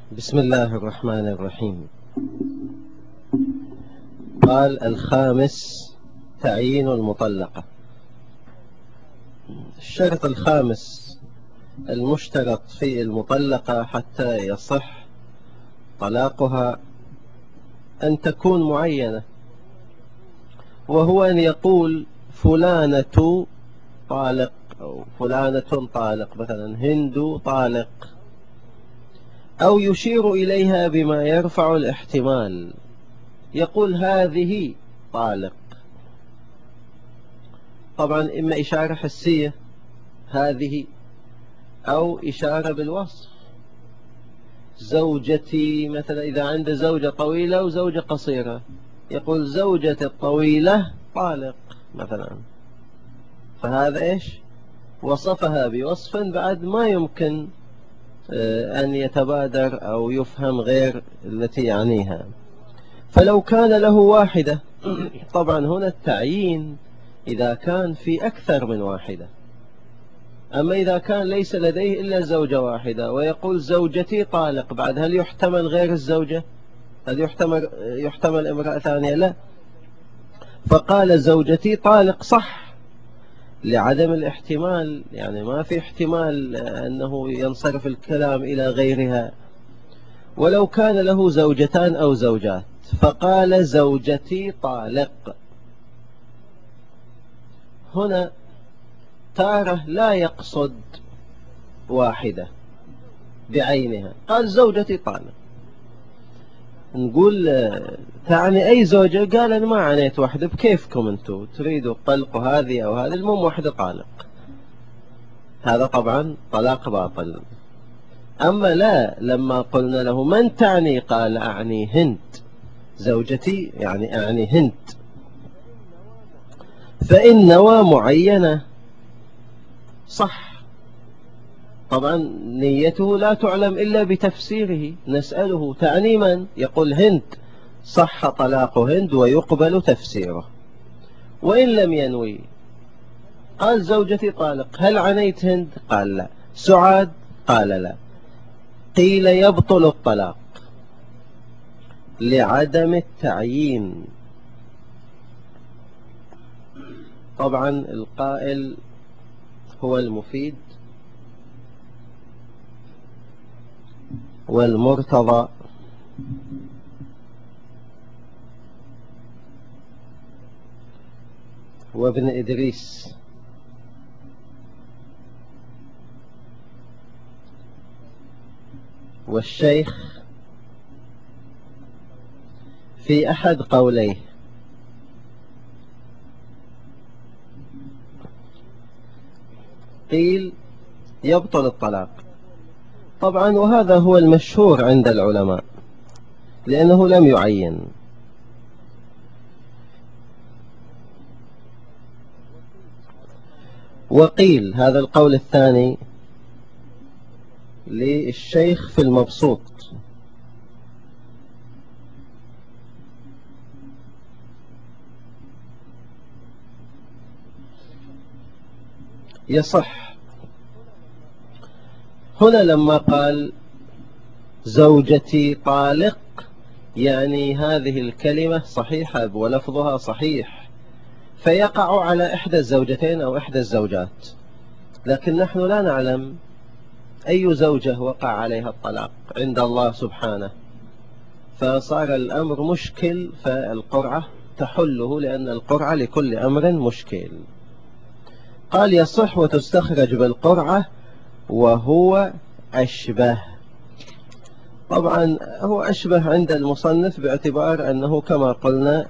بسم الله الرحمن الرحيم. قال الخامس تعيين المطلقة. الشرط الخامس المشترط في المطلقة حتى يصح طلاقها أن تكون معينة، وهو أن يقول فلانة طالق أو فلانة طالق، مثلا هند طالق، أو يشير إليها بما يرفع الاحتمال، يقول هذه طالق. طبعا إما إشارة حسية هذه، أو إشارة بالوصف. زوجتي مثلا إذا عنده زوجة طويلة وزوجة قصيرة، يقول زوجتي الطويلة طالق مثلا، فهذا إيش؟ وصفها بوصف بعد ما يمكن أن يتبادر أو يفهم غير التي يعنيها. فلو كان له واحدة، طبعا هنا التعيين إذا كان في أكثر من واحدة. أما إذا كان ليس لديه إلا زوجة واحدة ويقول زوجتي طالق، بعد هل يحتمل غير الزوجة؟ هل يحتمل امرأة ثانية؟ لا. فقال زوجتي طالق صح لعدم الاحتمال، يعني ما في احتمال أنه ينصرف الكلام إلى غيرها. ولو كان له زوجتان أو زوجات فقال زوجتي طالق، هنا تارة لا يقصد واحدة بعينها، قال زوجتي طالق. نقول تعني أي زوجة؟ قال أنا ما عنيت واحدة، بكيفكم أنتم تريدوا طلقوا هذه أو هذه، المهم واحدة طالق. هذا طبعا طلاق باطل. أما لا، لما قلنا له من تعني؟ قال أعني هند زوجتي، يعني أعني هند. فإن نوى معينة صح. طبعا نيته لا تعلم إلا بتفسيره، نسأله تعني من؟ يقول هند، صح طلاق هند ويقبل تفسيره. وإن لم ينوي قال زوجتي طالق، هل عنيت هند؟ قال لا. سعاد؟ قال لا. قيل يبطل الطلاق لعدم التعيين. طبعا القائل هو المفيد والمرتضى، وابن إدريس، والشيخ في أحد قوليه. قيل يبطل الطلاق طبعا، وهذا هو المشهور عند العلماء لأنه لم يعين. وقيل هذا القول الثاني للشيخ في المبسوط، يصح. هنا لما قال زوجتي طالق، يعني هذه الكلمة صحيحة ولفظها صحيح، فيقع على إحدى الزوجتين أو إحدى الزوجات، لكن نحن لا نعلم أي زوجة وقع عليها الطلاق عند الله سبحانه، فصار الأمر مشكل، فالقرعة تحله، لأن القرعة لكل أمر مشكل. قال يصح وتستخرج بالقرعة وهو أشبه. طبعا هو أشبه عند المصنف باعتبار أنه كما قلنا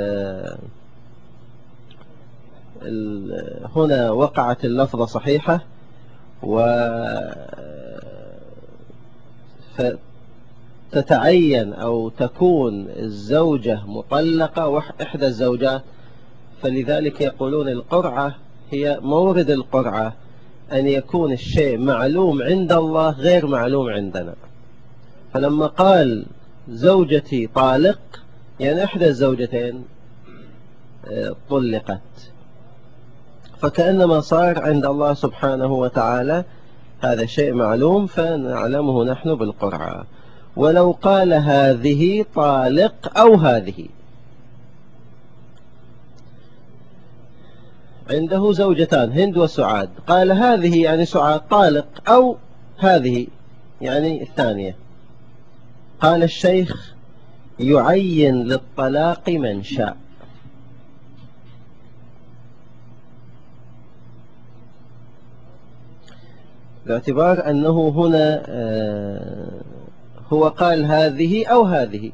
هنا وقعت اللفظة صحيحة، فتتعين أو تكون الزوجة مطلقة إحدى الزوجات، فلذلك يقولون القرعة هي مورد القرعة أن يكون الشيء معلوم عند الله غير معلوم عندنا. فلما قال زوجتي طالق، يعني إحدى الزوجتين طلقت، فكأنما صار عند الله سبحانه وتعالى هذا شيء معلوم فنعلمه نحن بالقرعة. ولو قال هذه طالق أو هذه، عنده زوجتان هند وسعاد، قال هذه يعني سعاد طالق أو هذه يعني الثانية، قال الشيخ يعين للطلاق من شاء. باعتبار أنه هنا هو قال هذه أو هذه،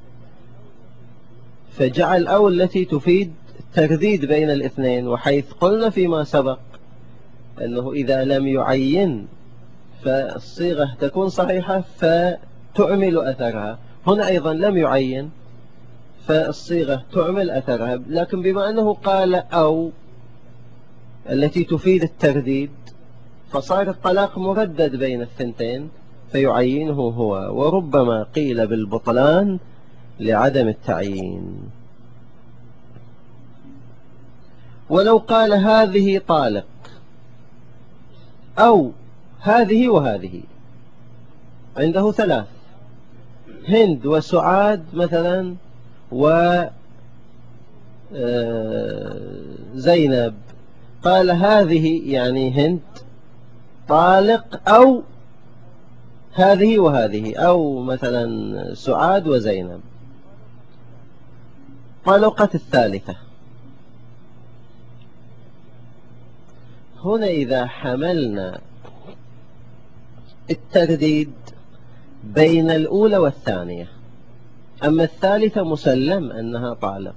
فجعل أو التي تفيد الترديد بين الاثنين، وحيث قلنا فيما سبق أنه إذا لم يعين فالصيغة تكون صحيحة فتعمل أثرها، هنا أيضا لم يعين فالصيغة تعمل أثرها، لكن بما أنه قال أو التي تفيد الترديد فصار الطلاق مردد بين الثنتين فيعينه هو، وربما قيل بالبطلان لعدم التعيين. ولو قال هذه طالق أو هذه وهذه، عنده ثلاث، هند وسعاد مثلا وزينب، قال هذه يعني هند طالق أو هذه وهذه، أو مثلا سعاد وزينب، طلقت الثالثة. هنا إذا حملنا الترديد بين الأولى والثانية، أما الثالثة مسلم أنها طالق،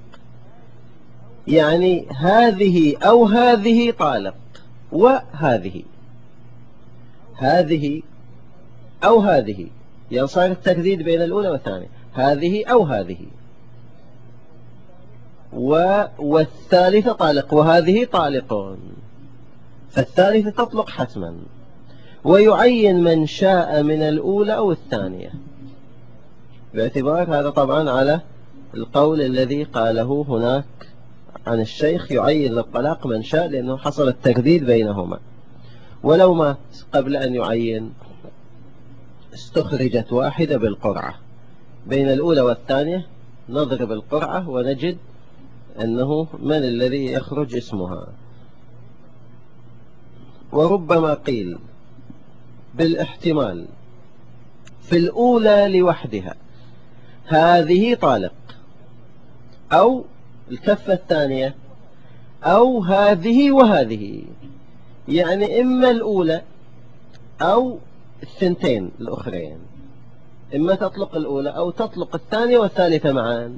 يعني هذه أو هذه طالق، وهذه هذه أو هذه، يعني صار الترديد بين الأولى والثانية، هذه أو هذه، والثالثة طالق وهذه طالقون، فالثالثة تطلق حتما، ويعين من شاء من الأولى أو الثانية، باعتبار هذا طبعا على القول الذي قاله هناك عن الشيخ يعين للطلاق من شاء، لأنه حصل الترديد بينهما. ولو مات قبل أن يعين استخرجت واحدة بالقرعة بين الأولى والثانية، نضرب القرعة ونجد أنه من الذي يخرج اسمها. وربما قيل بالاحتمال في الأولى لوحدها هذه طالق، أو الكفة الثانية أو هذه وهذه، يعني إما الأولى أو الثنتين الأخرين، إما تطلق الأولى أو تطلق الثانية والثالثة معا،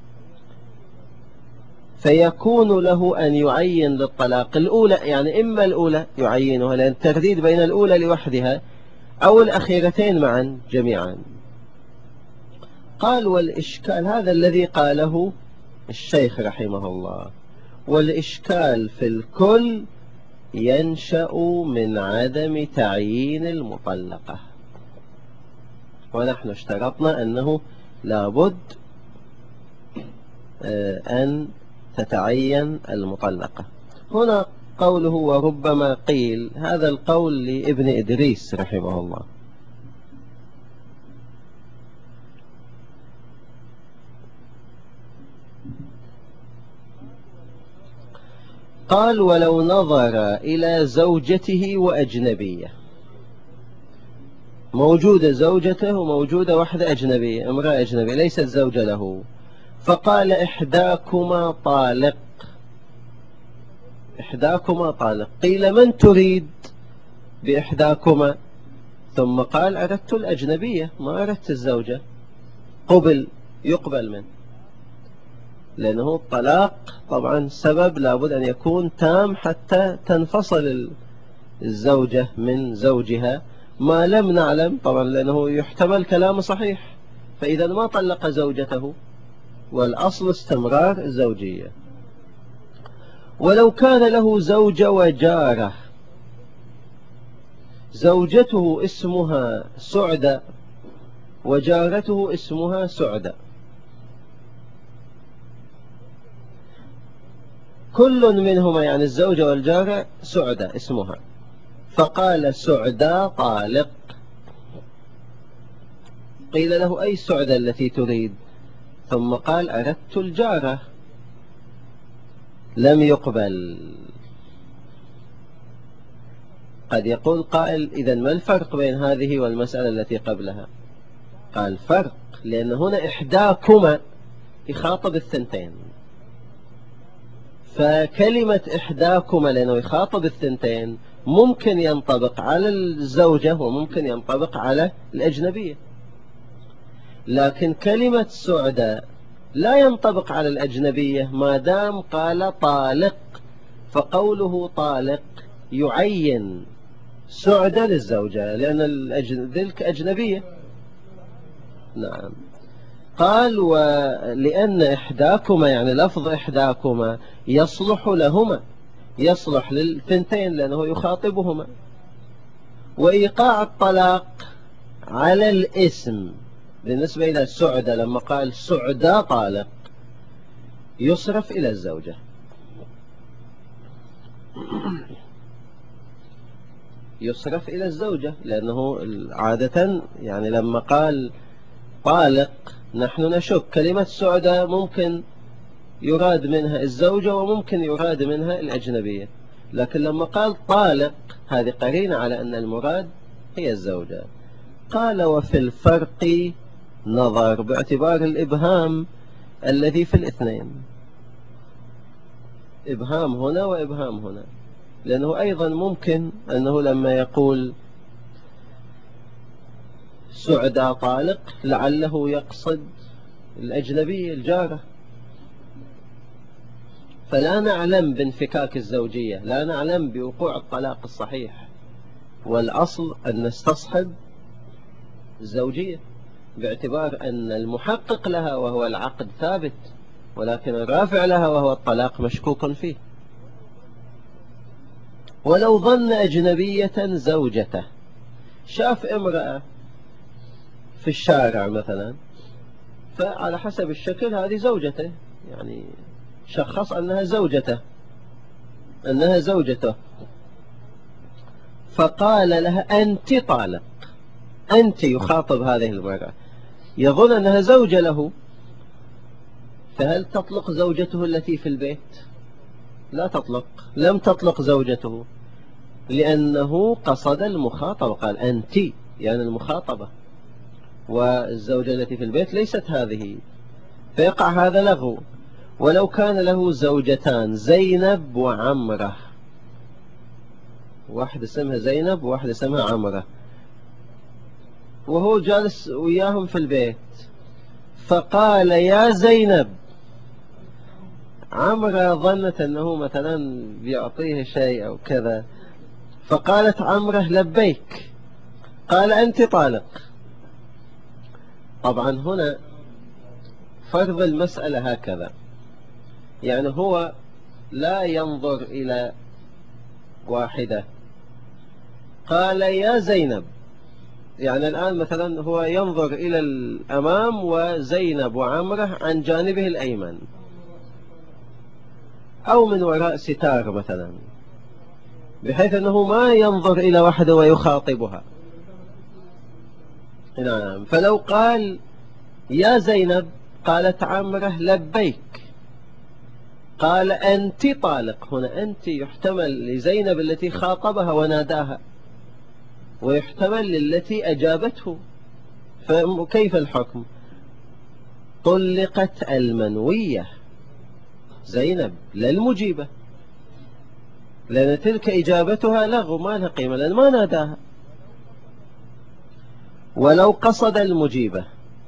فيكون له أن يعين للطلاق الأولى، يعني إما الأولى يعينها لأن الترديد بين الأولى لوحدها أو الأخيرتين معا جميعا. قال والإشكال هذا الذي قاله الشيخ رحمه الله، والإشكال في الكل ينشأ من عدم تعيين المطلقة، ونحن اشترطنا أنه لابد أن تتعين المطلقة. هنا قوله وربما قيل، هذا القول لابن إدريس رحمه الله. قال ولو نظر إلى زوجته وأجنبية، موجودة زوجته وموجودة واحدة أجنبية، امرأة أجنبية ليست زوجة له، فقال إحداكما طالق، إحداكما طالق، قيل من تريد بإحداكما؟ ثم قال أردت الأجنبية ما أردت الزوجة، يقبل منه، لأنه الطلاق طبعا سبب لابد أن يكون تام حتى تنفصل الزوجة من زوجها، ما لم نعلم طبعا لأنه يحتمل كلام صحيح، فإذا ما طلق زوجته والأصل استمرار الزوجية. ولو كان له زوجة وجارة، زوجته اسمها سعدة وجارته اسمها سعدة، كل منهما يعني الزوجة والجارة سعدة اسمها، فقال سعدة طالق، قيل له أي سعدة التي تريد؟ ثم قال أردت الجارة، لم يقبل. قد يقول قائل إذن ما الفرق بين هذه والمسألة التي قبلها؟ قال فرق، لأن هنا إحداكما يخاطب الثنتين، فكلمة إحداكما لأنه يخاطب الثنتين ممكن ينطبق على الزوجة وممكن ينطبق على الأجنبية، لكن كلمة سعدة لا ينطبق على الأجنبية ما دام قال طالق، فقوله طالق يعين سعدة للزوجة لأن ذلك أجنبية. نعم. قال ولأن إحداكما يعني لفظ إحداكما يصلح لهما، يصلح للثنتين لأنه يخاطبهما. وإيقاع الطلاق على الاسم بالنسبة إلى السعدة لما قال سعدة طالق يصرف إلى الزوجة، يصرف إلى الزوجة، لأنه عادة يعني لما قال طالق نحن نشك كلمة سعدة ممكن يراد منها الزوجة وممكن يراد منها الأجنبية، لكن لما قال طالق هذه قرينة على أن المراد هي الزوجة. قال وفي الفرق نظر باعتبار الإبهام الذي في الاثنين، إبهام هنا وإبهام هنا، لأنه أيضا ممكن أنه لما يقول سعدة طالق لعله يقصد الأجنبية الجارة، فلا نعلم بانفكاك الزوجية، لا نعلم بوقوع الطلاق الصحيح، والأصل أن نستصحب الزوجية باعتبار أن المحقق لها وهو العقد ثابت، ولكن الرافع لها وهو الطلاق مشكوك فيه. ولو ظن أجنبية زوجته، شاف امرأة في الشارع مثلا، فعلى حسب الشكل هذه زوجته، يعني شخص أنها زوجته، أنها زوجته، فقال لها أنت طالق، أنت، يخاطب هذه المرأة، يظن أنها زوجة له، فهل تطلق زوجته التي في البيت؟ لا تطلق، لم تطلق زوجته، لأنه قصد المخاطبة، قال أنت يعني المخاطبة، والزوجة التي في البيت ليست هذه، فيقع هذا لغو. ولو كان له زوجتان زينب وعمرة، واحدة اسمها زينب وواحدة اسمها عمرة، وهو جالس وياهم في البيت، فقال يا زينب، عمرة ظنت أنه مثلا بيعطيه شيء أو كذا، فقالت عمرة لبيك، قال أنت طالق. طبعا هنا فرض المسألة هكذا، يعني هو لا ينظر إلى واحدة، قال يا زينب، يعني الآن مثلا هو ينظر إلى الأمام وزينب وعمرة عن جانبه الأيمن أو من وراء ستار مثلا، بحيث أنه ما ينظر إلى واحدة ويخاطبها. نعم. فلو قال يا زينب، قالت عمرة لبيك، قال أنت طالق، هنا أنت يحتمل لزينب التي خاطبها وناداها، ويحتمل للتي أجابته، فكيف الحكم؟ طلقت المنوية زينب لا المجيبة، لأن تلك إجابتها لغو ما لها قيمة لأن ما ناداها. ولو قصد المجيبة،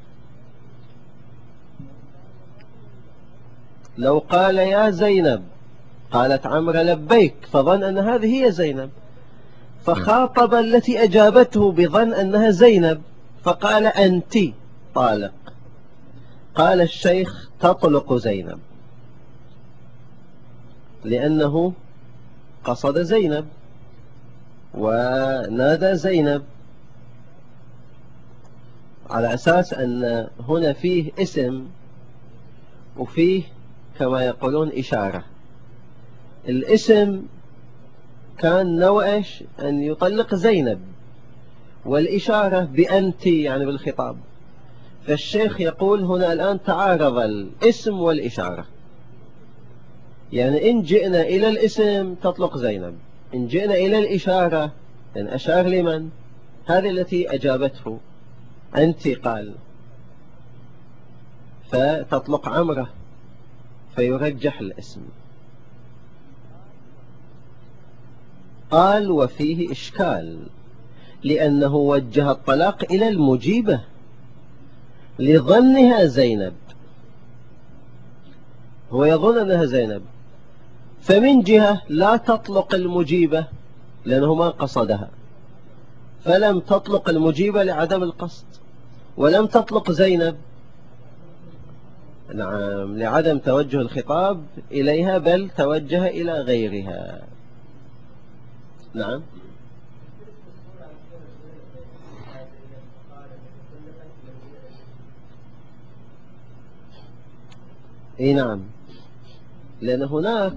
لو قال يا زينب، قالت عمرو لبيك، فظن أن هذه هي زينب، فخاطب التي أجابته بظن أنها زينب، فقال أنت طالق، قال الشيخ تطلق زينب، لأنه قصد زينب ونادى زينب، على أساس أن هنا فيه اسم وفيه كما يقولون إشارة. الاسم كان نوعش أن يطلق زينب، والإشارة بأنت يعني بالخطاب، فالشيخ يقول هنا الآن تعارض الاسم والإشارة. يعني إن جئنا إلى الاسم تطلق زينب، إن جئنا إلى الإشارة إن أشار لمن؟ هذه التي أجابته أنت قال، فتطلق عمرة فيرجح الاسم. قال وفيه إشكال لأنه وجه الطلاق إلى المجيبة لظنها زينب، هو يظن أنها زينب، فمن جهة لا تطلق المجيبة لأنه ما قصدها، فلم تطلق المجيبة لعدم القصد، ولم تطلق زينب نعم لعدم توجه الخطاب إليها بل توجه إلى غيرها. نعم اي نعم، لأن هناك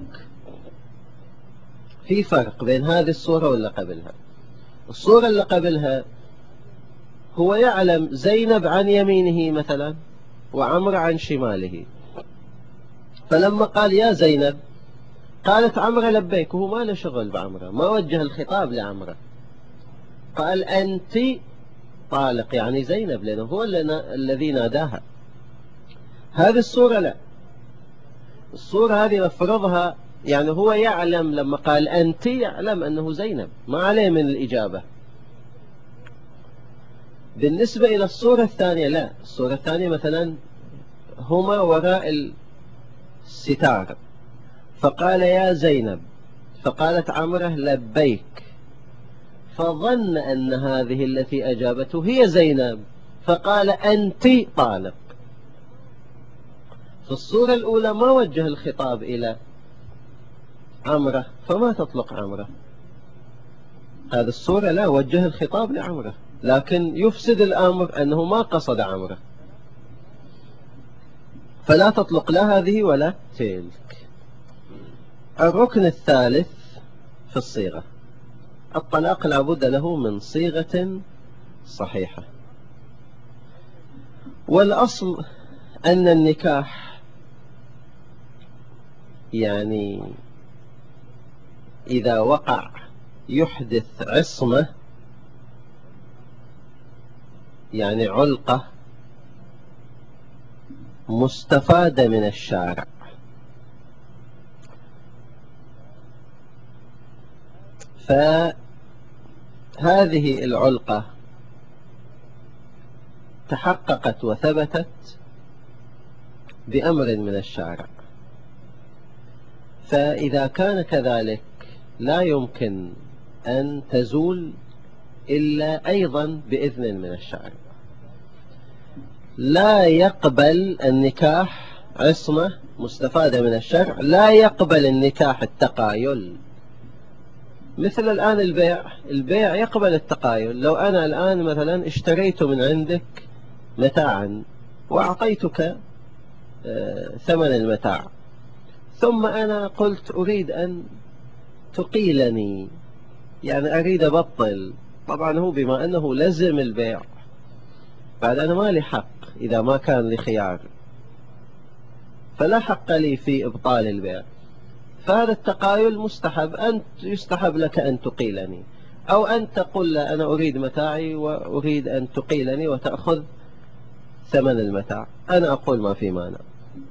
في فرق بين هذه الصورة واللي قبلها. الصورة اللي قبلها هو يعلم زينب عن يمينه مثلا وعمر عن شماله، فلما قال يا زينب قالت عمرة لبيك، وهو ما له شغل بعمرة، ما وجه الخطاب لعمرة، قال أنت طالق يعني زينب لأنه هو الذي ناداها. هذه الصورة لا، الصورة هذه نفرضها يعني هو يعلم لما قال أنت يعلم أنه زينب، ما عليه من الإجابة. بالنسبة إلى الصورة الثانية لا، الصورة الثانية مثلا هما وراء الستار فقال يا زينب فقالت عمرة لبيك، فظن أن هذه التي أجابته هي زينب فقال أنت طالق. في الصورة الأولى ما وجه الخطاب إلى عمرة فما تطلق عمرة، هذه الصورة لا وجه الخطاب لعمرة، لكن يفسد الأمر أنه ما قصد عمرة، فلا تطلق لا هذه ولا تلك. الركن الثالث في الصيغة، الطلاق لا بد له من صيغة صحيحة. والأصل أن النكاح يعني إذا وقع يحدث عصمة يعني علقة مستفادة من الشارع، فهذه العلقة تحققت وثبتت بأمر من الشارع، فإذا كان كذلك لا يمكن أن تزول إلا أيضا بإذن من الشارع. لا يقبل النكاح عصمة مستفادة من الشرع، لا يقبل النكاح التقايل. مثل الآن البيع يقبل التقايل. لو أنا الآن مثلا اشتريت من عندك متاعا وأعطيتك ثمن المتاع، ثم أنا قلت أريد أن تقيلني يعني أريد أبطل، طبعا هو بما أنه لزم البيع بعد أنا ما لي حق، إذا ما كان لي خيار فلا حق لي في إبطال البيع، فهذا التقايل مستحب، أنت يستحب لك أن تقيلني، أو أن تقول لا أنا أريد متاعي وأريد أن تقيلني وتأخذ ثمن المتاع، أنا أقول ما في مانع،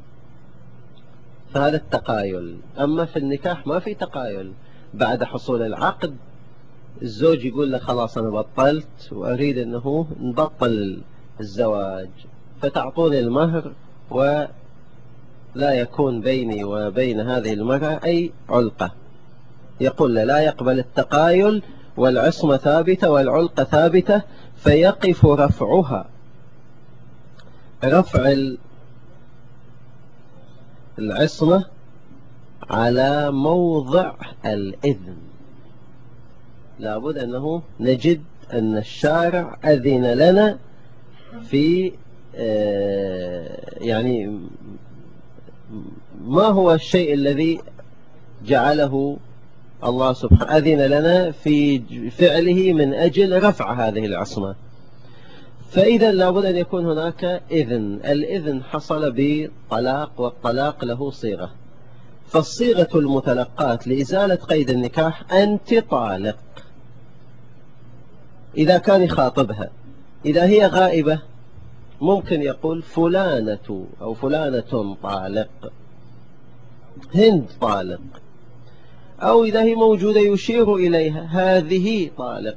فهذا التقايل. أما في النكاح ما في تقايل، بعد حصول العقد الزوج يقول له خلاص أنا بطلت وأريد أنه نبطل الزواج، فتعطوني المهر ولا يكون بيني وبين هذه المرأة أي علقة. يقول لا يقبل التقايل، والعصمة ثابتة والعلقة ثابتة، فيقف رفعها، رفع العصمة على موضع الإذن. لابد أنه نجد أن الشارع أذن لنا في يعني ما هو الشيء الذي جعله الله سبحانه أذن لنا في فعله من أجل رفع هذه العصمة. فإذا لابد أن يكون هناك إذن. الإذن حصل بطلاق، والطلاق له صيغة، فالصيغة المتلقاة لإزالة قيد النكاح أنت طالق إذا كان يخاطبها. إذا هي غائبة ممكن يقول فلانة أو فلانة طالق، هند طالق، أو إذا هي موجودة يشير إليها هذه طالق،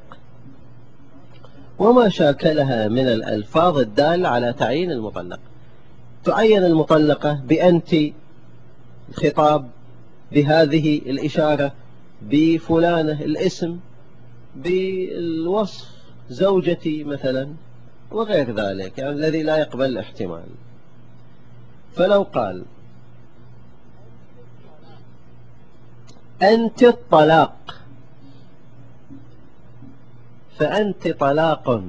وما شاكلها من الألفاظ الدالة على تعيين المطلق. تعين المطلقة بأنت الخطاب، بهذه الإشارة، بفلانة الاسم، بالوصف زوجتي مثلا، وغير ذلك، يعني الذي لا يقبل الاحتمال. فلو قال أنت الطلاق فأنت طلاق،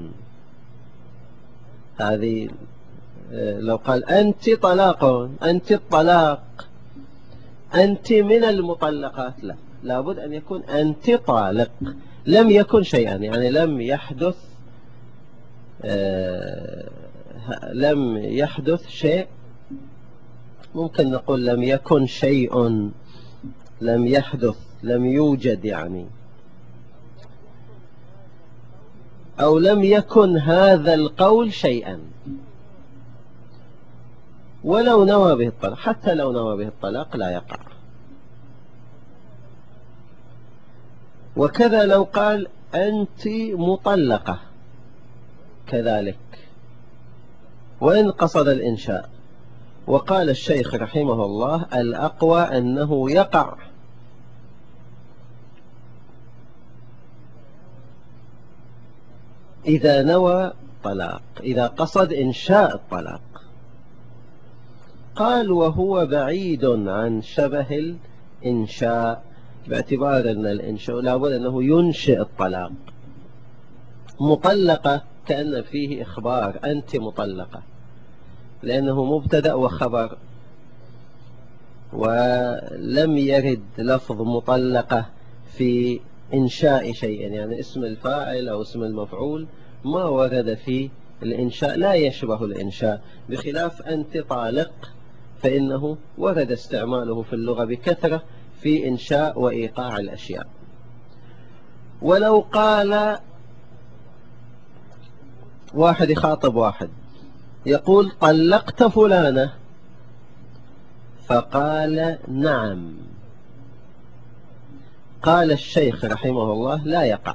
هذه لو قال أنت طلاق، أنت الطلاق، أنت من المطلقات، لا، لابد أن يكون أنت طالق. لم يكن شيئا، يعني لم يحدث شيء. ممكن نقول لم يكن شيء، لم يحدث، لم يوجد يعني، أو لم يكن هذا القول شيئا. ولو نوى به الطلاق، حتى لو نوى به الطلاق لا يقع. وكذا لو قال أنت مطلقة كذلك، وإن قصد الإنشاء. وقال الشيخ رحمه الله الأقوى أنه يقع إذا نوى طلاق، إذا قصد إنشاء الطلاق. قال وهو بعيد عن شبه الإنشاء، باعتبار أن الإنشاء لابد أنه ينشئ الطلاق. مطلقة كأن فيه إخبار أنت مطلقة، لأنه مبتدأ وخبر، ولم يرد لفظ مطلقة في إنشاء شيء، يعني اسم الفاعل أو اسم المفعول ما ورد في الإنشاء، لا يشبه الإنشاء، بخلاف أنت طالق فإنه ورد استعماله في اللغة بكثرة في إنشاء وإيقاع الأشياء. ولو قال واحد يخاطب واحد يقول طلقت فلانة، فقال نعم، قال الشيخ رحمه الله لا يقع،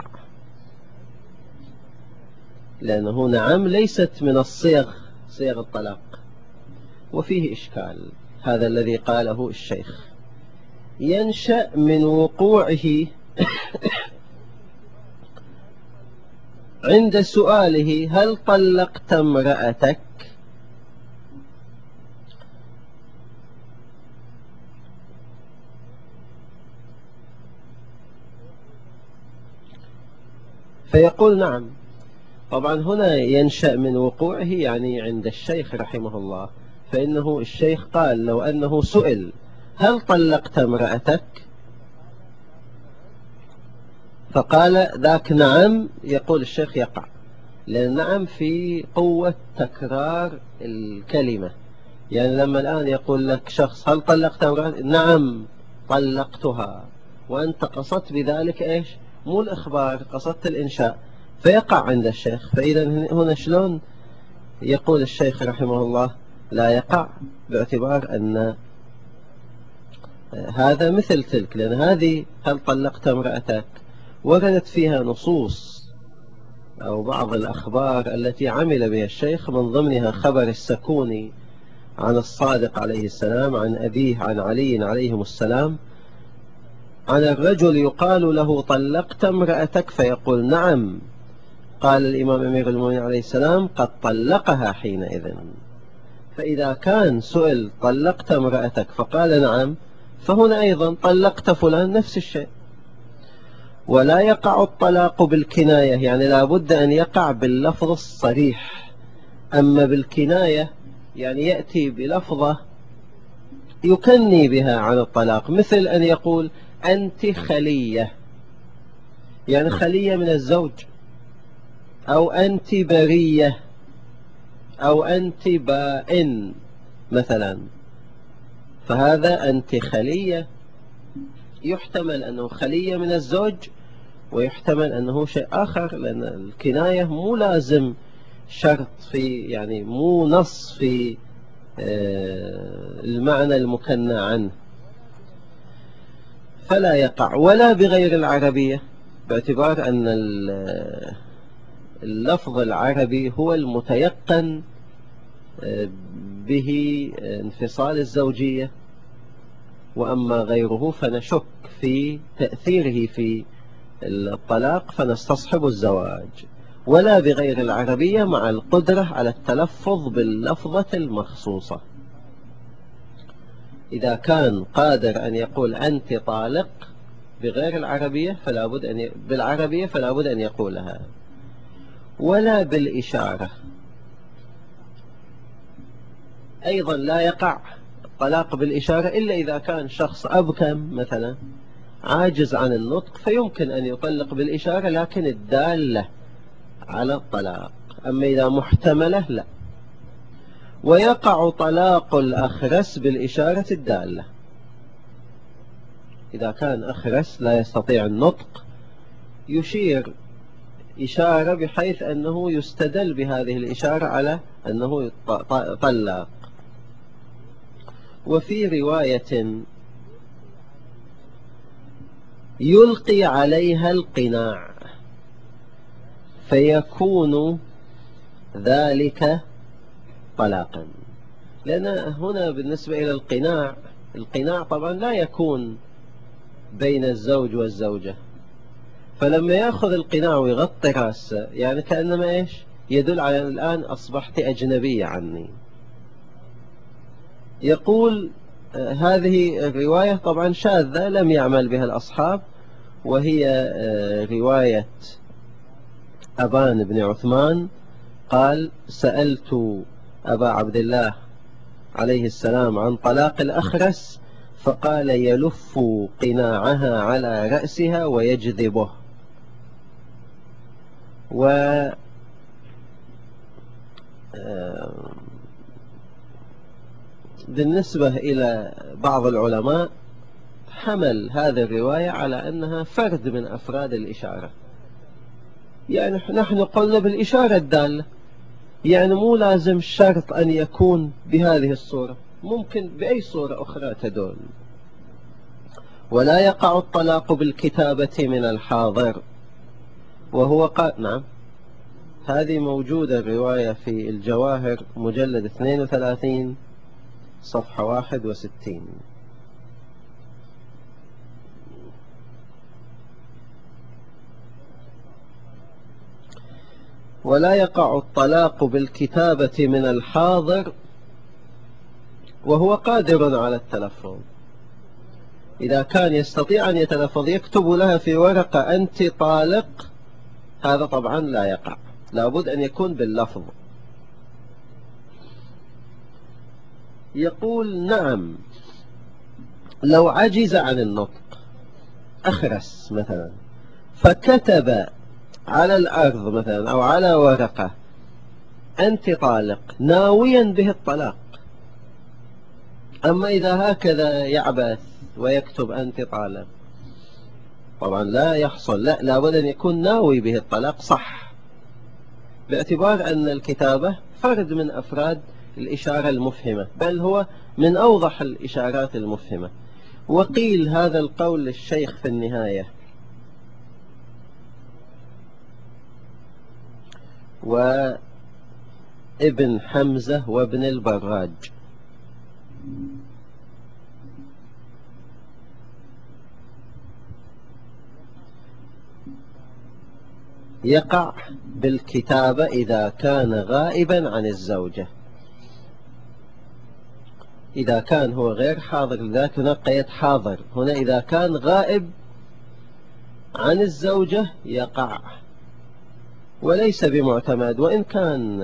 لأنه نعم ليست من صيغ الطلاق، وفيه إشكال. هذا الذي قاله الشيخ ينشأ من وقوعه عند سؤاله هل طلقت امرأتك، فيقول نعم. طبعا هنا ينشأ من وقوعه يعني عند الشيخ رحمه الله، فإنه الشيخ قال لو أنه سئل هل طلقت امرأتك فقال ذاك نعم، يقول الشيخ يقع، لأن نعم في قوة تكرار الكلمة. يعني لما الآن يقول لك شخص هل طلقت امرأتك، نعم طلقتها، وأنت قصدت بذلك إيش؟ مو الإخبار، قصدت الإنشاء، فيقع عند الشيخ. فإذا هنا شلون يقول الشيخ رحمه الله لا يقع، باعتبار أن هذا مثل تلك، لأن هذه هل طلقت امرأتك وردت فيها نصوص أو بعض الأخبار التي عمل بها الشيخ، من ضمنها خبر السكوني عن الصادق عليه السلام عن أبيه عن علي عليهم السلام عن الرجل يقال له طلقت امرأتك، فيقول نعم، قال الإمام أمير المؤمنين عليه السلام قد طلقها حينئذ. فإذا كان سئل طلقت امرأتك فقال نعم، فهنا أيضا طلقت فلان نفس الشيء. ولا يقع الطلاق بالكناية، يعني لا بد أن يقع باللفظ الصريح. أما بالكناية يعني يأتي بلفظة يكني بها عن الطلاق، مثل أن يقول أنت خلية، يعني خلية من الزوج، أو أنت برية، أو أنت بائن مثلا، فهذا أنت خلية، يحتمل أنه خلية من الزوج ويحتمل أنه شيء آخر، لأن الكناية مو لازم شرط في، يعني مو نص في المعنى المكنى عنه، فلا يقع. ولا بغير العربية، باعتبار أن اللفظ العربي هو المتيقن به انفصال الزوجية، وأما غيره فنشك في تأثيره في الطلاق فنستصحب الزواج. ولا بغير العربية مع القدرة على التلفظ باللفظة المخصوصة. إذا كان قادر أن يقول أنت طالق بغير العربية بالعربية فلا بد أن يقولها. ولا بالإشارة، أيضا لا يقع الطلاق بالإشارة إلا إذا كان شخص أبكم مثلا عاجز عن النطق، فيمكن أن يطلق بالإشارة لكن الدالة على الطلاق. أما إذا محتملة لا. ويقع طلاق الأخرس بالإشارة الدالة، إذا كان أخرس لا يستطيع النطق يشير إشارة بحيث أنه يستدل بهذه الإشارة على أنه طلق. وفي رواية يلقي عليها القناع فيكون ذلك طلاقا، لأن هنا بالنسبة إلى القناع طبعا لا يكون بين الزوج والزوجة، فلما يأخذ القناع ويغطي رأسه يعني كأنما إيش يدل على الآن أصبحت أجنبية عني. يقول هذه الرواية طبعا شاذة لم يعمل بها الأصحاب، وهي رواية أبان بن عثمان قال سألت أبا عبد الله عليه السلام عن طلاق الأخرس فقال يلف قناعها على رأسها ويجذبه. بالنسبة إلى بعض العلماء حمل هذه الرواية على أنها فرد من أفراد الإشارة، يعني نحن قلنا بالإشارة الدالة، يعني مو لازم شرط أن يكون بهذه الصورة، ممكن بأي صورة أخرى تدل. ولا يقع الطلاق بالكتابة من الحاضر وهو نعم، هذه موجودة الرواية في الجواهر مجلد 32 صفحة 61. ولا يقع الطلاق بالكتابة من الحاضر وهو قادر على التلفظ، إذا كان يستطيع أن يتلفظ يكتب لها في ورقة أنت طالق، هذا طبعا لا يقع، لابد أن يكون باللفظ. يقول نعم لو عجز عن النطق أخرس مثلا فكتب على الأرض مثلا أو على ورقة أنت طالق ناويا به الطلاق. أما إذا هكذا يعبث ويكتب أنت طالق طبعا لا يحصل، لا لابد أن يكون ناوي به الطلاق صح، باعتبار أن الكتابة فرد من أفراد الإشارة المفهمة، بل هو من أوضح الإشارات المفهمة. وقيل هذا القول للشيخ في النهاية وابن حمزة وابن البراج. يقع بالكتابة إذا كان غائبا عن الزوجة، إذا كان هو غير حاضر، لذلك هنا قيد حاضر، هنا إذا كان غائب عن الزوجة يقع، وليس بمعتمد، وإن كان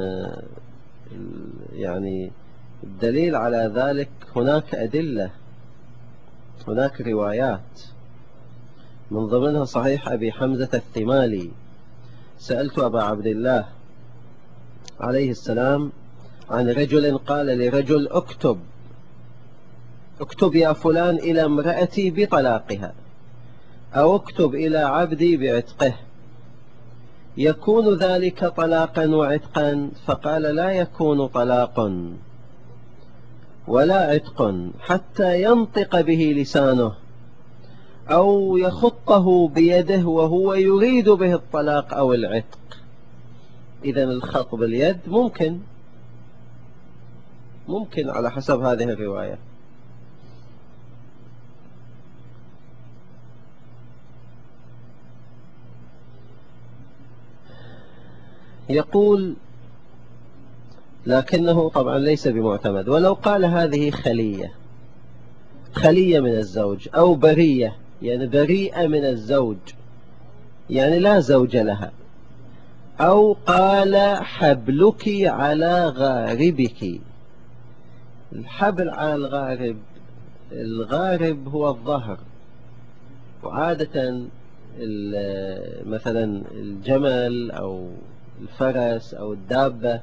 يعني الدليل على ذلك هناك أدلة، هناك روايات من ضمنها صحيح أبي حمزة الثمالي سألت أبا عبد الله عليه السلام عن رجل قال لرجل اكتب يا فلان إلى امرأتي بطلاقها، أو اكتب إلى عبدي بعتقه، يكون ذلك طلاقا وعتقا؟ فقال لا يكون طلاق ولا عتق حتى ينطق به لسانه أو يخطه بيده وهو يريد به الطلاق أو العتق. إذن الخط باليد ممكن على حسب هذه الرواية. يقول لكنه طبعا ليس بمعتمد. ولو قال هذه خلية من الزوج، أو برية يعني بريئة من الزوج يعني لا زوج لها، أو قال حبلك على غاربك. الحبل على الغارب هو الظهر، وعادة مثلا الجمل أو الفرس أو الدابة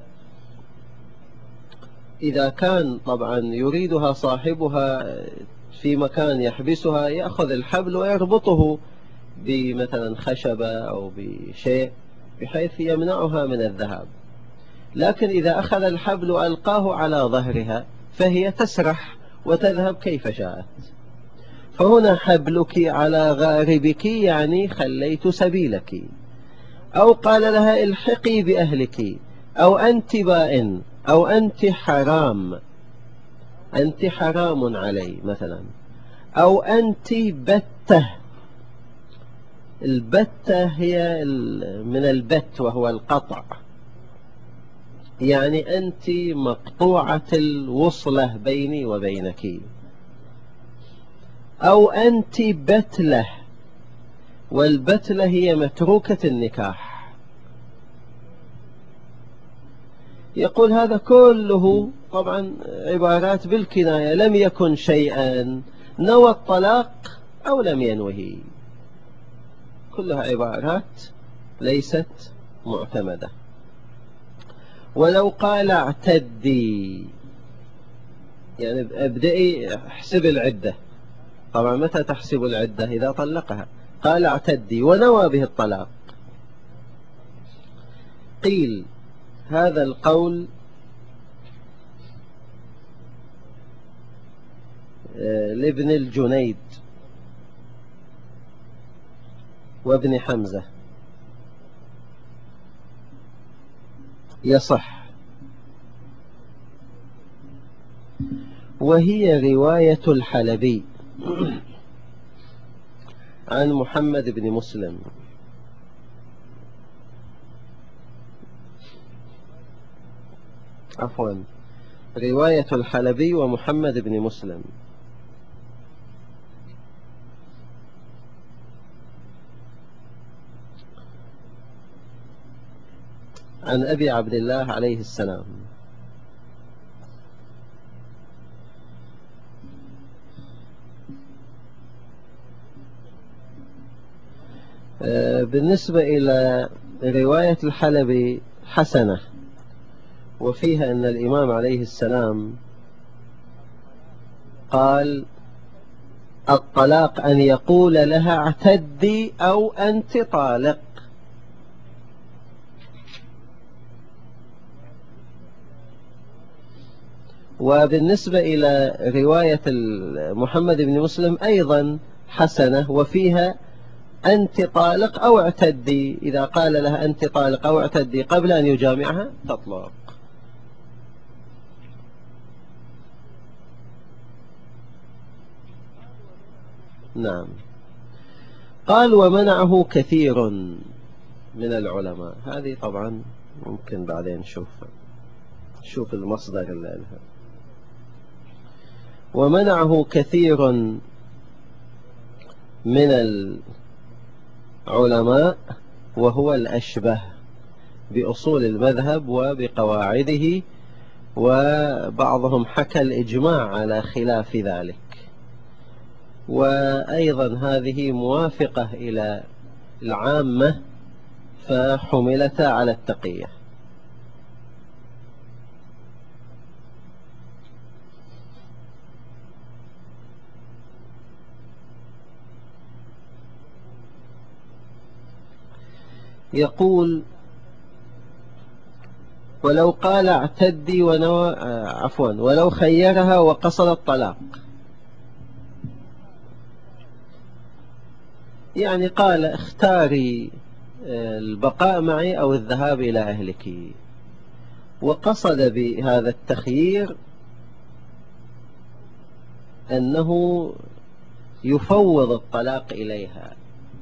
إذا كان طبعا يريدها صاحبها في مكان يحبسها، يأخذ الحبل ويربطه بمثلا خشبة أو بشيء بحيث يمنعها من الذهاب. لكن إذا أخذ الحبل وألقاه على ظهرها فهي تسرح وتذهب كيف شاءت. فهنا حبلك على غاربك يعني خليت سبيلك، أو قال لها الحقي بأهلك، أو أنت بائن، أو أنت حرام علي مثلا، أو أنت بتة. البتة هي من البت وهو القطع، يعني أنت مقطوعة الوصلة بيني وبينك، أو أنت بتلة، والبتلة هي متروكة النكاح. يقول هذا كله طبعا عبارات بالكناية، لم يكن شيئا، نوى الطلاق أو لم ينوه، كلها عبارات ليست معتمدة. ولو قال اعتدي يعني ابدئي احسب العدة، طبعا متى تحسب العدة؟ إذا طلقها. قال اعتدي ونوى به الطلاق، قيل هذا القول لابن الجنيد وابن حمزة يصح، وهي رواية الحلبي عن محمد بن مسلم. عفوا، رواية الحلبي ومحمد بن مسلم عن أبي عبد الله عليه السلام. بالنسبة إلى رواية الحلبي حسنة، وفيها أن الإمام عليه السلام قال الطلاق أن يقول لها اعتدي أو أنت طالق. وبالنسبة إلى رواية محمد بن مسلم أيضا حسنة، وفيها أنت طالق أو اعتدي، إذا قال لها أنت طالق أو اعتدي قبل أن يجامعها تطلق. نعم. قال ومنعه كثير من العلماء، هذه طبعا ممكن بعدين نشوف المصدر اللي لها. ومنعه كثير من العلماء وهو الأشبه بأصول المذهب وبقواعده، وبعضهم حكى الإجماع على خلاف ذلك. وأيضا هذه موافقة إلى العامة فحملتا على التقية. يقول ولو قال اعتدي ونوى ولو خيرها وقصد الطلاق، يعني قال اختاري البقاء معي أو الذهاب إلى أهلك، وقصد بهذا التخيير أنه يفوض الطلاق إليها،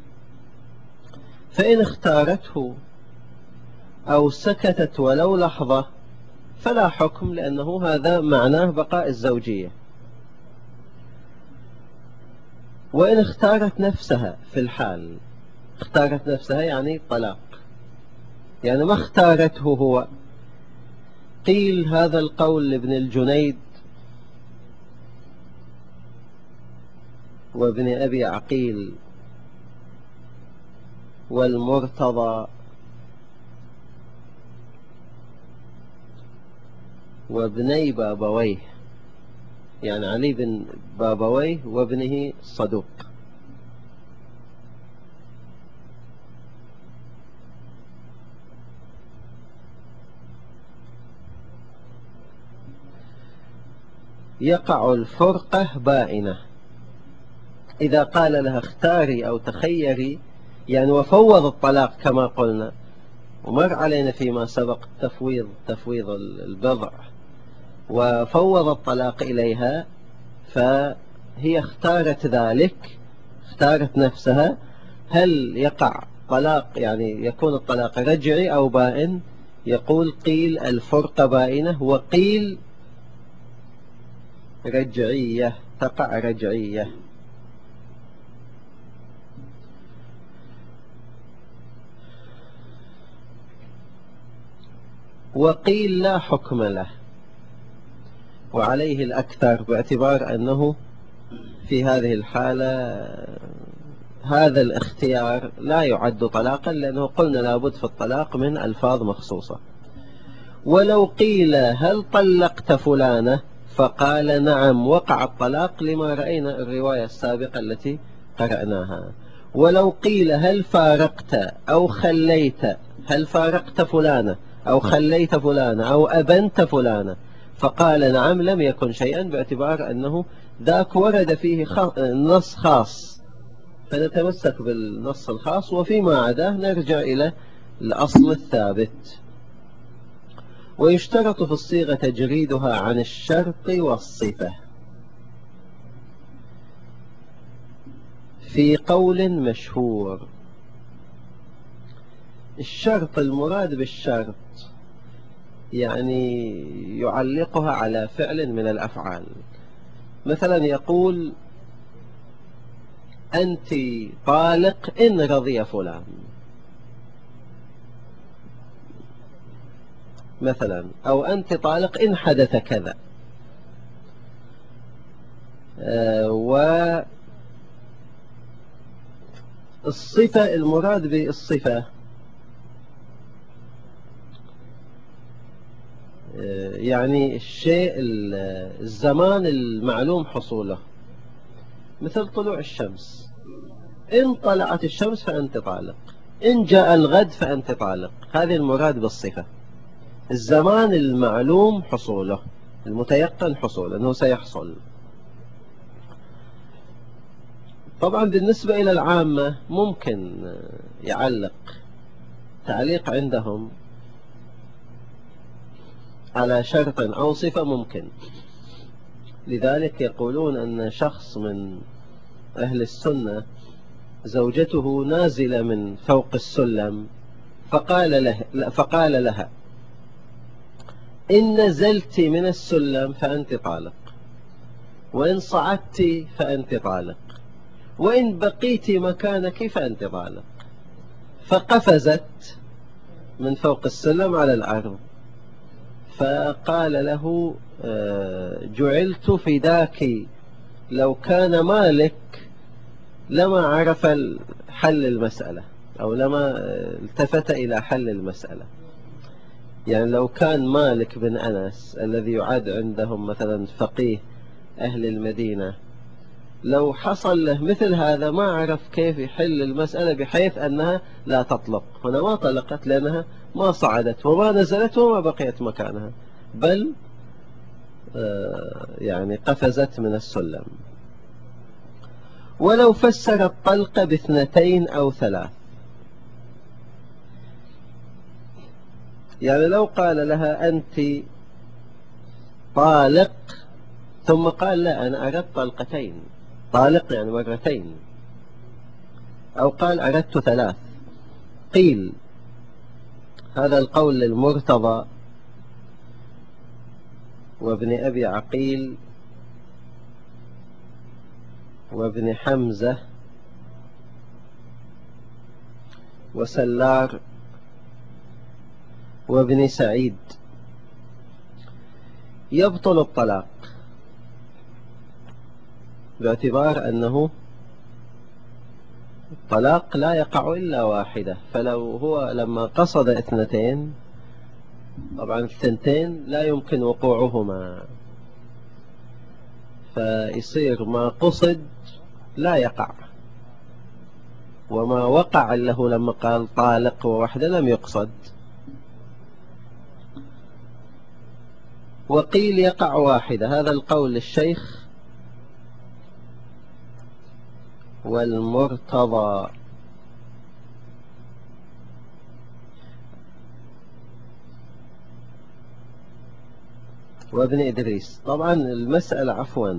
فإن اختارته أو سكتت ولو لحظة فلا حكم، لأنه هذا معناه بقاء الزوجية. وإن اختارت نفسها في الحال، اختارت نفسها يعني طلاق، يعني ما اختارته هو. قيل هذا القول لابن الجنيد وابن أبي عقيل والمرتضى وابني بابويه، يعني علي بن بابويه وابنه صدوق. يقع الفرقة بائنة إذا قال لها اختاري أو تخيري، يعني وفوض الطلاق كما قلنا، ومر علينا فيما سبق تفويض البضع، وفوض الطلاق إليها، فهي اختارت ذلك، اختارت نفسها. هل يقع طلاق، يعني يكون الطلاق رجعي أو بائن؟ يقول قيل الفرقة بائنة، وقيل رجعية، تقع رجعية. وقيل لا حكم له، وعليه الأكثر، باعتبار أنه في هذه الحالة هذا الاختيار لا يعد طلاقا، لأنه قلنا لابد في الطلاق من ألفاظ مخصوصة. ولو قيل هل طلقت فلانة فقال نعم وقع الطلاق، لما رأينا الرواية السابقة التي قرأناها. ولو قيل هل فارقت أو خليت، هل فارقت فلانة أو خليت فلانة أو أبنت فلانة، فقال نعم، لم يكن شيئا، باعتبار أنه ذاك ورد فيه نص خاص، فنتمسك بالنص الخاص، وفيما عداه نرجع إلى الأصل الثابت. ويشترط في الصيغة تجريدها عن الشرط والصفة في قول مشهور. الشرط المراد بالشرط يعني يعلقها على فعل من الأفعال، مثلا يقول أنت طالق إن رضي فلان مثلا، أو أنت طالق إن حدث كذا. والصفة المراد بالصفة يعني الشيء الزمان المعلوم حصوله، مثل طلوع الشمس، إن طلعت الشمس فأنت طالق، إن جاء الغد فأنت طالق. هذه المراد بالصفة، الزمان المعلوم حصوله، المتيقن حصوله أنه سيحصل. طبعا بالنسبة إلى العامة ممكن يعلق تعليق عندهم على شرط أو صفة، ممكن. لذلك يقولون أن شخص من أهل السنة زوجته نازلة من فوق السلم، فقال لها إن نزلت من السلم فأنت طالق، وإن صعدت فأنت طالق، وإن بقيت مكانك فأنت طالق. فقفزت من فوق السلم على الأرض، فقال له جعلت فداك، لو كان مالك لما عرف حل المسألة، أو لما التفت إلى حل المسألة. يعني لو كان مالك بن أنس الذي يعد عندهم مثلا فقيه أهل المدينة لو حصل له مثل هذا ما عرف كيف يحل المسألة بحيث أنها لا تطلق. هنا ما طلقت لأنها ما صعدت وما نزلت وما بقيت مكانها، بل يعني قفزت من السلم. ولو فسر الطلق باثنتين أو ثلاث، يعني لو قال لها أنت طالق ثم قال لا أنا أردت طلقتين، طالق يعني مرتين، أو قال أردت ثلاث، قيل هذا القول للمرتضى وابن أبي عقيل وابن حمزة وسلار وابن سعيد، يبطل الطلاق باعتبار أنه الطلاق لا يقع إلا واحدة. فلو هو لما قصد اثنتين، طبعا الثنتين لا يمكن وقوعهما، فيصير ما قصد لا يقع، وما وقع له لما قال طالق ووحدة لم يقصد. وقيل يقع واحدة، هذا القول للشيخ والمرتضى. وابن إدريس. طبعا المسألة عفوا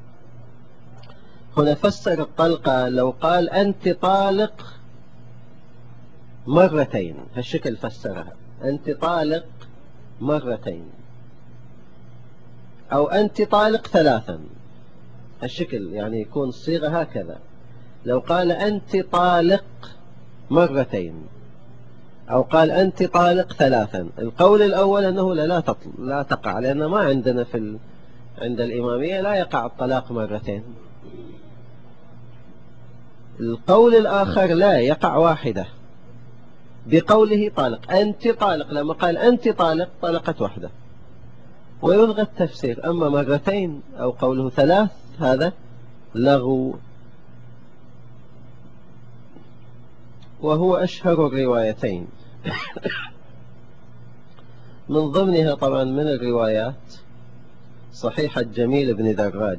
هنا فسر الطلقة، لو قال أنت طالق مرتين، هالشكل فسرها، أنت طالق مرتين، أو أنت طالق ثلاثا، هالشكل يعني يكون الصيغة هكذا. لو قال أنت طالق مرتين أو قال أنت طالق ثلاثا، القول الأول أنه لا تقع، لأن ما عندنا عند الإمامية لا يقع الطلاق مرتين. القول الآخر لا يقع واحدة، بقوله طالق، أنت طالق، لما قال أنت طالق طلقت واحدة ويلغى التفسير. أما مرتين أو قوله ثلاث هذا لغو، وهو أشهر الروايتين. من ضمنها طبعا من الروايات صحيحة جميل بن دراج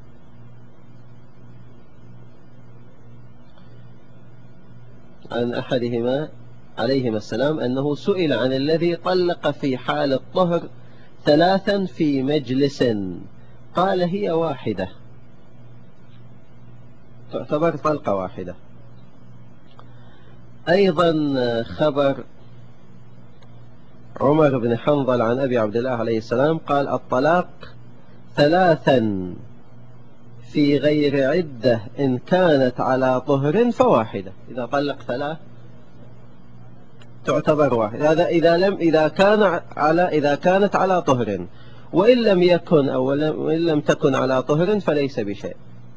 عن أحدهما عليهما السلام أنه سئل عن الذي طلق في حال الطهر ثلاثا في مجلس، قال هي واحدة، تعتبر طلقة واحدة. أيضا خبر عمر بن حنظل عن أبي عبد الله عليه السلام قال الطلاق ثلاثا في غير عدة إن كانت على طهر فواحدة. إذا طلق ثلاث تعتبر واحد، هذا إذا كانت على طهر، وإن لم يكن أو وإن لم تكن على طهر فليس بشيء.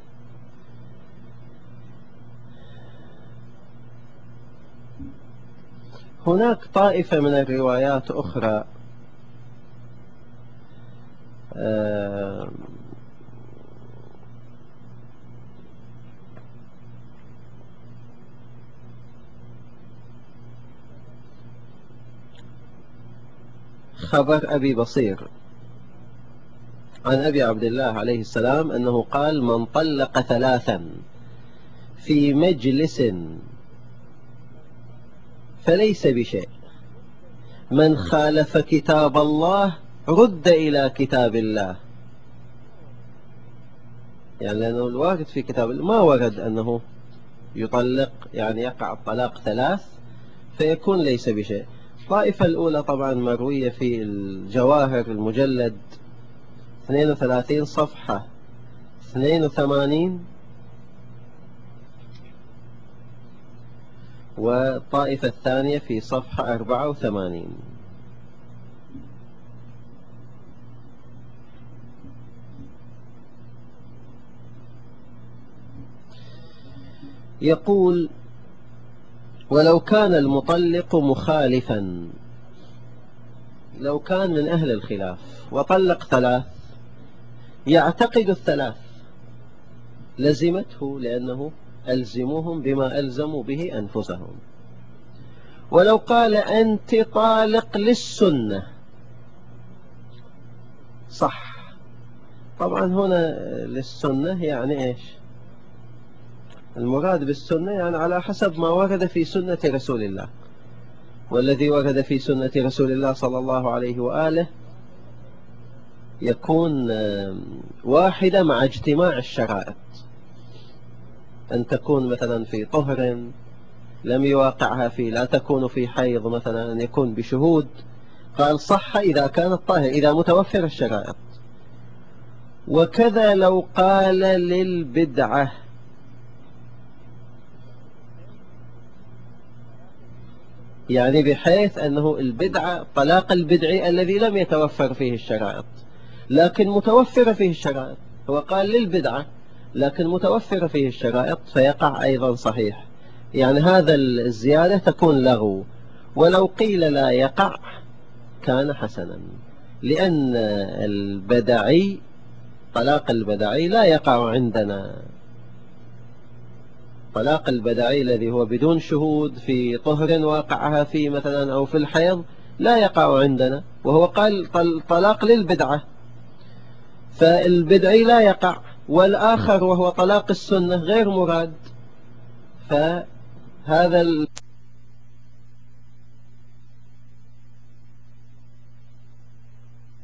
هناك طائفة من الروايات أخرى خبر أبي بصير عن أبي عبد الله عليه السلام أنه قال من طلق ثلاثا في مجلس فليس بشيء، من خالف كتاب الله رد إلى كتاب الله. يعني لأنه الوارد في كتاب الله ما ورد أنه يطلق، يعني يقع الطلاق ثلاث فيكون ليس بشيء. الطائفة الأولى طبعا مروية في الجواهر المجلد 32 صفحة 82، والطائفة الثانية في صفحة 84. يقول ولو كان المطلق مخالفا، لو كان من أهل الخلاف وطلق ثلاث يعتقد الثلاث لزمته، لأنه ألزموهم بما ألزموا به أنفسهم. ولو قال أنت طالق للسنة صح. طبعا هنا للسنة يعني إيش؟ المراد بالسنة يعني على حسب ما ورد في سنة رسول الله، والذي ورد في سنة رسول الله صلى الله عليه وآله يكون واحدة مع اجتماع الشرائط. أن تكون مثلا في طهر لم يواقعها فيه، لا تكون في حيض مثلا، أن يكون بشهود. قال صح إذا كانت طاهر، إذا متوفر الشرائط. وكذا لو قال للبدعة، يعني بحيث أنه البدعة طلاق البدعي الذي لم يتوفر فيه الشرائط لكن متوفر فيه الشرائط. هو قال للبدعة لكن متوفر فيه الشرائط، فيقع أيضا صحيح. يعني هذا الزيادة تكون لغو. ولو قيل لا يقع كان حسنا، لأن البدعي طلاق البدعي لا يقع عندنا. طلاق البدعي الذي هو بدون شهود في طهر واقعها فيه مثلا أو في الحيض لا يقع عندنا، وهو قال طلاق للبدعة، فالبدعي لا يقع. والآخر وهو طلاق السنة غير مراد. فهذا